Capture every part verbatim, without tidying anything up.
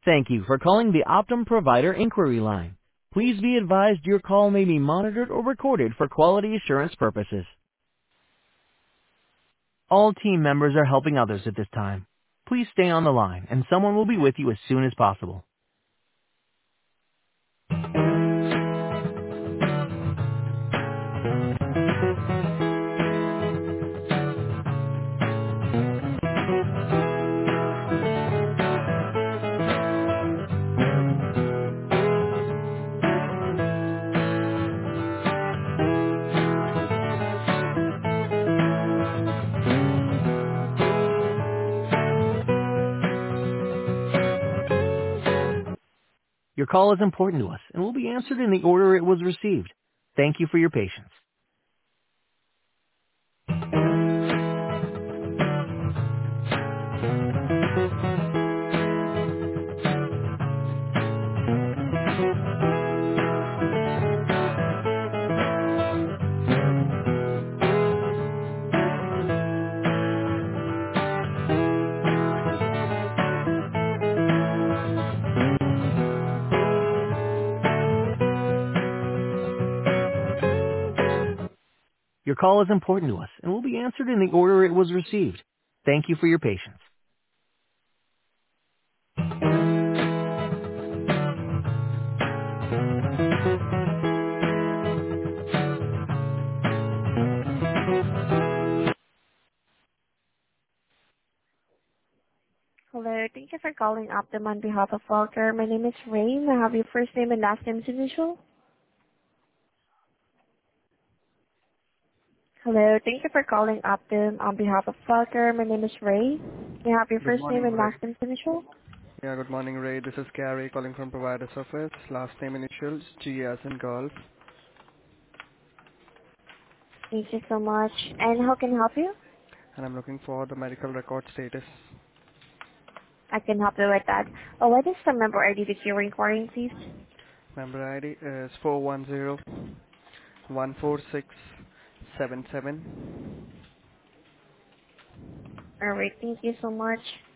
Thank you for calling the Optum Provider Inquiry Line. Please be advised your call may be monitored or recorded for quality assurance purposes. All team members are helping others at this time. Please stay on the line and someone will be with you as soon as possible. Your call is important to us and will be answered in the order it was received. Thank you for your patience. Your call is important to us and will be answered in the order it was received. Thank you for your patience. Hello. Thank you for calling Optum on behalf of Walker. My name is Ray. May I have your first name and last name as initial? Hello. Thank you for calling Optum on behalf of Walker. My name is Ray. May I have your Good first name morning, and Ray. last name as initial? Yeah, good morning, Ray. This is Gary calling from Provider's Office. Last name initials, G as in golf. Thank you so much. And how can I help you? And I'm looking for the medical record status. I can help you with that. Oh, what is the member I D that you're inquiring, please? Member I D is four one zero one four six seven seven. All right. Thank you so much.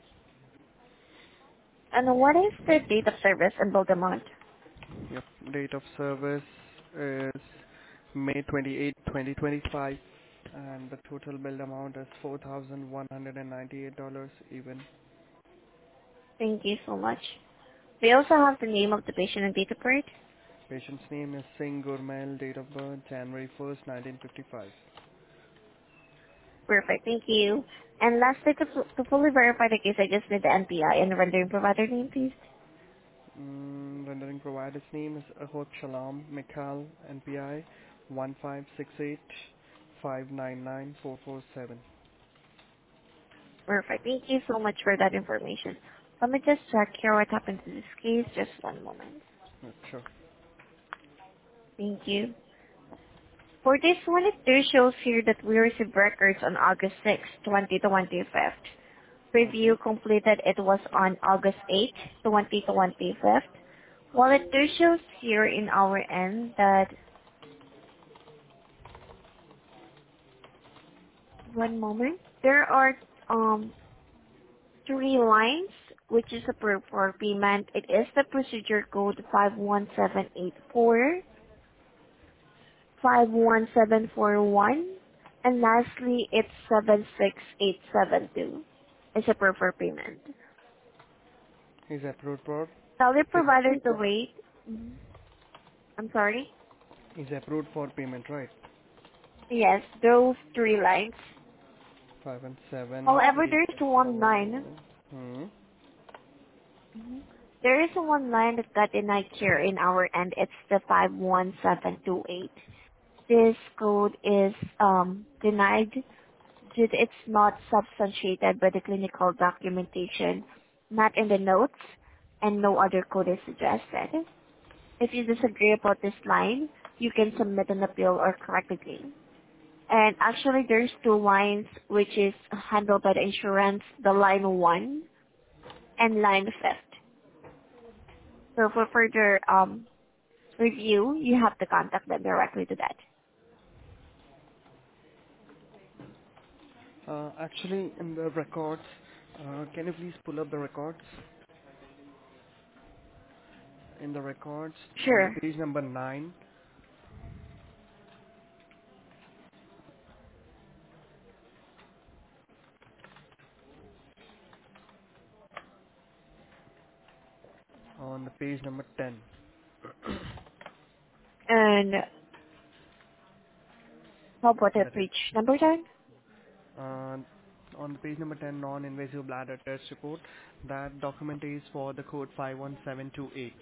And what is the date of service and build amount? Yep. Date of service is May twenty-eighth, twenty twenty-five. And the total billed amount is four thousand one hundred ninety-eight dollars even. Thank you so much. We also have the name of the patient and date of birth. Patient's name is Singh Gurmail, date of birth January first, nineteen fifty-five. Perfect. Thank you. And lastly, to, to fully verify the case, I just need the N P I and the rendering provider name, please. Mm, rendering provider's name is Ahot Shalom Mikhail N P I one five six eight five nine nine four four seven. Perfect. Thank you so much for that information. Let me just check here what happened to this case. Just one moment. Yeah, sure. Thank you. For this one, it do shows here that we received records on August sixth, twenty twenty-five. Review Okay. completed, it was on August eighth, twenty twenty-five. While it do shows here in our end that, one moment, there are um three lines which is approved for payment. It is the procedure code five one seven eight four, five one seven four one, and lastly, it's seven six eight seven two. It's approved for payment. Is approved for Tell the is provider to wait. Mhm. I'm sorry? is approved for payment, right? Yes, those three lines. Five and seven However, eight there is one line. four. Hmm. Mhm. There is one line that got denied here in our end. It's the five one seven two eight. This code is um, denied due to it's not substantiated by the clinical documentation, not in the notes, and no other code is suggested. If you disagree about this line, you can submit an appeal or correct the claim. And actually, there's two lines which is handled by the insurance, the line one and line fifth. So for further um, review, you have to contact them directly to that. Uh, actually, in the records, uh, can you please pull up the records? In the records, on the Sure. page number nine, on the page number ten, And how about the that is, page number ten? uh, on the page number ten, non-invasive bladder test report, that document is for the code five one seven two eight.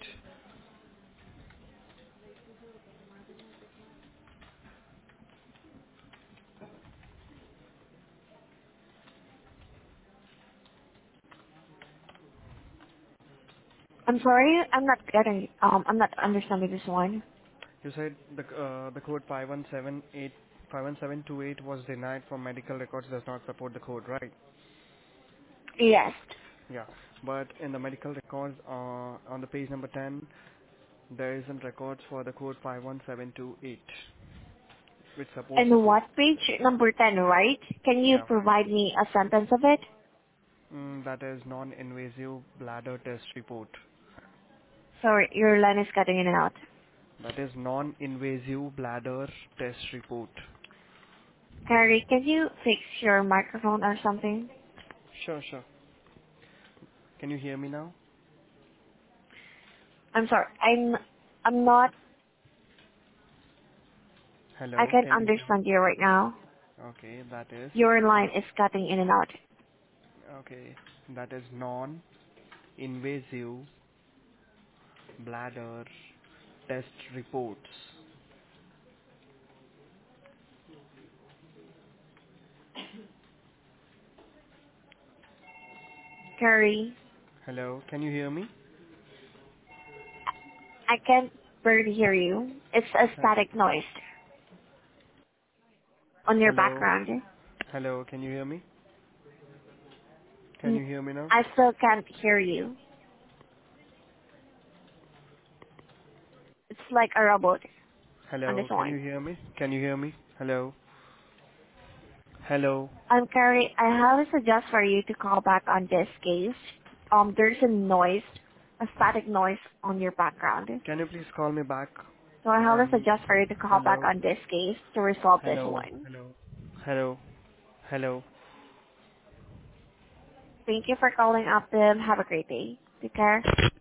I'm sorry, I'm not getting, um, I'm not understanding this one. You said the uh, the code five one seven eight five one seven two eight was denied for medical records does not support the code, right? Yes. Yeah, but in the medical records uh, on the page number ten, there isn't records for the code five one seven two eight, which supports the And code. what page? Number ten, right? Can you Yeah, provide me a sentence of it? mm, that is non-invasive bladder test report. Sorry, your line is cutting in and out. That is non-invasive bladder test report. Carrie, can you fix your microphone or something? Sure, sure. Can you hear me now? I'm sorry, I'm, I'm not, I Hello, can't can you hear me? understand you right now. Okay, that is Your line is cutting in and out. okay. That is non-invasive bladder test reports. Carrie, Hello, can you hear me? I can't barely hear you. It's a Hel- static noise on your Hello, background. hello, can you hear me? Can Mm, you hear me now? I still can't hear you. It's like a robot on this Hello, can you one. hear me? Can you hear me? Hello, hello. Um, Carrie, I have a suggest for you to call back on this case. Um, there's a noise, a static noise on your background. Can you please call me back So I have a on suggest for you to call back hello, on this case to resolve this hello, one. hello, hello, hello. Thank you for calling up them. Have a great day. Take care.